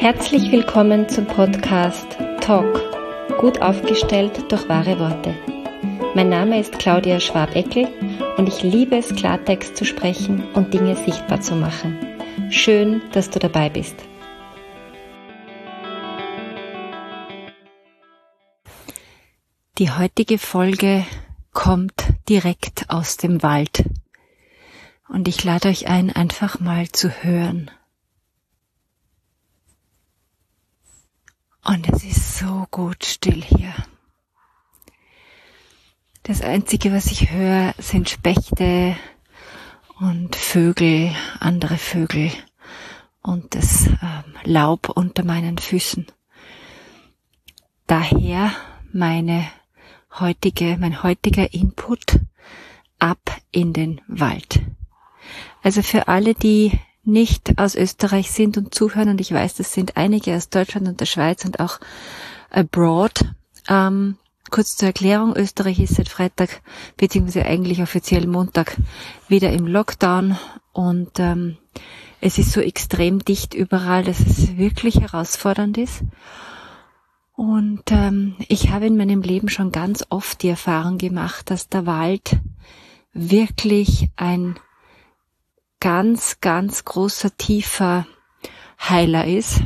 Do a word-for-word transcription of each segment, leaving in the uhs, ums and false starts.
Herzlich willkommen zum Podcast Talk, gut aufgestellt durch wahre Worte. Mein Name ist Claudia Schwab-Eckel und ich liebe es, Klartext zu sprechen und Dinge sichtbar zu machen. Schön, dass du dabei bist. Die heutige Folge kommt direkt aus dem Wald und ich lade euch ein, einfach mal zu hören. Und es ist so gut still hier. Das Einzige, was ich höre, sind Spechte und Vögel, andere Vögel und das ähm, Laub unter meinen Füßen. Daher meine heutige, mein heutiger Input ab in den Wald. Also für alle, die nicht aus Österreich sind und zuhören, und ich weiß, das sind einige aus Deutschland und der Schweiz und auch abroad. Ähm, kurz zur Erklärung, Österreich ist seit Freitag, beziehungsweise eigentlich offiziell Montag, wieder im Lockdown und ähm, es ist so extrem dicht überall, dass es wirklich herausfordernd ist. Und ähm, ich habe in meinem Leben schon ganz oft die Erfahrung gemacht, dass der Wald wirklich ein ganz, ganz großer, tiefer Heiler ist.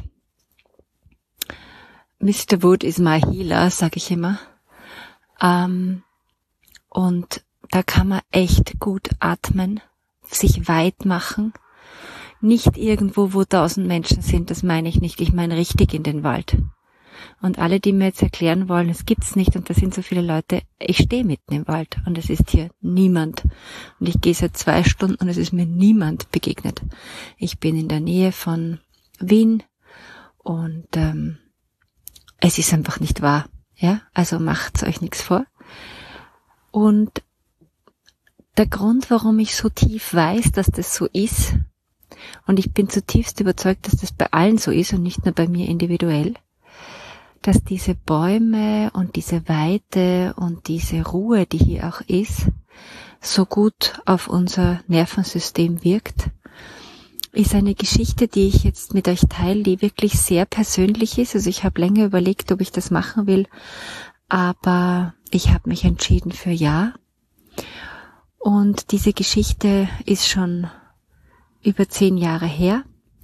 Mister Wood is my healer, sage ich immer. Ähm, und da kann man echt gut atmen, sich weit machen. Nicht irgendwo, wo tausend Menschen sind, das meine ich nicht. Ich meine richtig in den Wald. Und alle, die mir jetzt erklären wollen, es gibt's nicht und da sind so viele Leute, ich stehe mitten im Wald und es ist hier niemand. Und ich gehe seit zwei Stunden und es ist mir niemand begegnet. Ich bin in der Nähe von Wien und ähm, es ist einfach nicht wahr. Ja, also macht's euch nichts vor. Und der Grund, warum ich so tief weiß, dass das so ist, und ich bin zutiefst überzeugt, dass das bei allen so ist und nicht nur bei mir individuell, dass diese Bäume und diese Weite und diese Ruhe, die hier auch ist, so gut auf unser Nervensystem wirkt, ist eine Geschichte, die ich jetzt mit euch teile, die wirklich sehr persönlich ist. Also ich habe länger überlegt, ob ich das machen will, aber ich habe mich entschieden für ja. Und diese Geschichte ist schon über zehn Jahre her.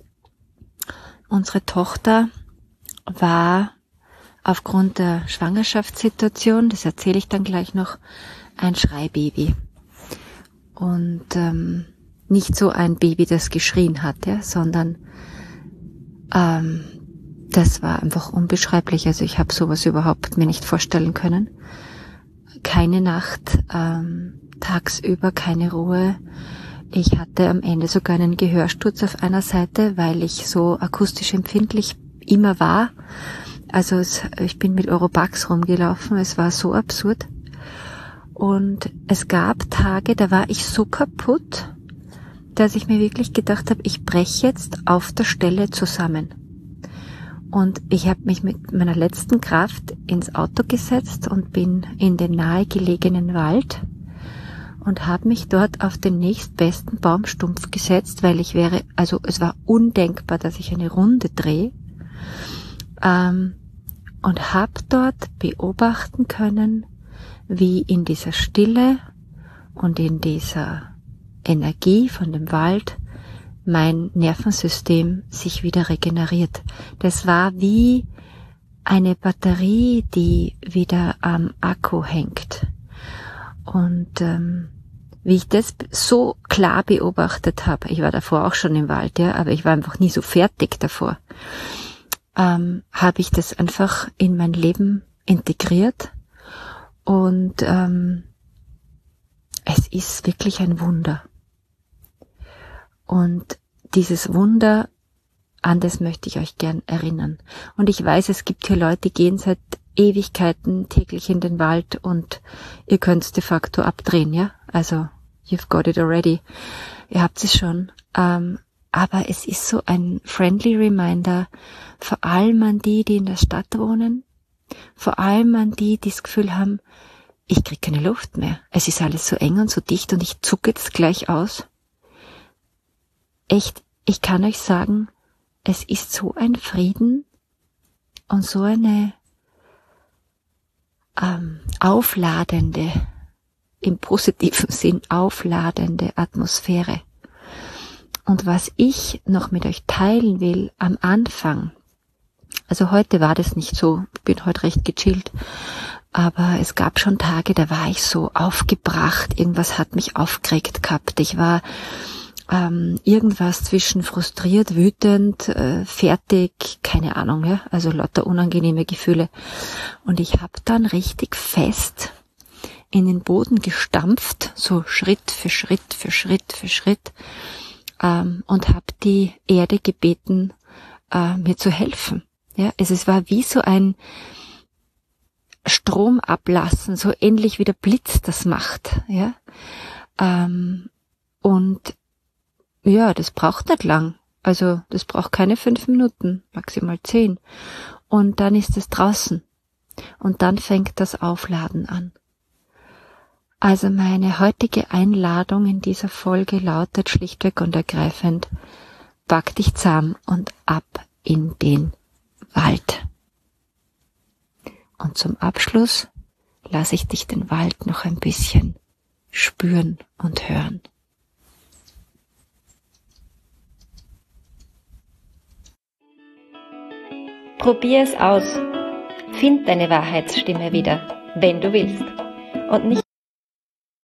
Unsere Tochter war aufgrund der Schwangerschaftssituation, das erzähle ich dann gleich noch, ein Schreibaby. Und ähm, nicht so ein Baby, das geschrien hat, ja, sondern ähm, das war einfach unbeschreiblich. Also ich habe sowas überhaupt mir nicht vorstellen können. Keine Nacht, ähm, tagsüber keine Ruhe. Ich hatte am Ende sogar einen Gehörsturz auf einer Seite, weil ich so akustisch empfindlich immer war. Also es, ich bin mit Oropax rumgelaufen, es war so absurd. Und es gab Tage, da war ich so kaputt, dass ich mir wirklich gedacht habe, ich breche jetzt auf der Stelle zusammen. Und ich habe mich mit meiner letzten Kraft ins Auto gesetzt und bin in den nahegelegenen Wald und habe mich dort auf den nächstbesten Baumstumpf gesetzt, weil ich wäre, also es war undenkbar, dass ich eine Runde drehe. Ähm, und habe dort beobachten können, wie in dieser Stille und in dieser Energie von dem Wald mein Nervensystem sich wieder regeneriert. Das war wie eine Batterie, die wieder am Akku hängt. Und ähm, wie ich das so klar beobachtet habe, ich war davor auch schon im Wald, ja, aber ich war einfach nie so fertig davor, ähm, habe ich das einfach in mein Leben integriert und ähm, es ist wirklich ein Wunder. Und dieses Wunder, an das möchte ich euch gern erinnern. Und ich weiß, es gibt hier Leute, die gehen seit Ewigkeiten täglich in den Wald und ihr könnt's de facto abdrehen, ja? Also, you've got it already. Ihr habt es schon. Ähm, aber es ist so ein friendly reminder, vor allem an die, die in der Stadt wohnen, vor allem an die, die das Gefühl haben, ich krieg keine Luft mehr. Es ist alles so eng und so dicht und ich zucke jetzt gleich aus. Echt, ich kann euch sagen, es ist so ein Frieden und so eine ähm, aufladende, im positiven Sinn aufladende Atmosphäre. Und was ich noch mit euch teilen will am Anfang, also heute war das nicht so, ich bin heute recht gechillt, aber es gab schon Tage, da war ich so aufgebracht, irgendwas hat mich aufgeregt gehabt, ich war ähm, irgendwas zwischen frustriert, wütend, äh, fertig, keine Ahnung, ja, also lauter unangenehme Gefühle. Und ich habe dann richtig fest in den Boden gestampft, so Schritt für Schritt für Schritt für Schritt, ähm, und habe die Erde gebeten, äh, mir zu helfen. Ja, also es war wie so ein Strom ablassen, so ähnlich wie der Blitz das macht. Ja, ähm, und ja, das braucht nicht lang. Also das braucht keine fünf Minuten, maximal zehn. Und dann ist es draußen. Und dann fängt das Aufladen an. Also meine heutige Einladung in dieser Folge lautet schlichtweg und ergreifend: Pack dich zusammen und ab in den Wald. Und zum Abschluss lasse ich dich den Wald noch ein bisschen spüren und hören. Probier es aus. Find deine Wahrheitsstimme wieder, wenn du willst. Und nicht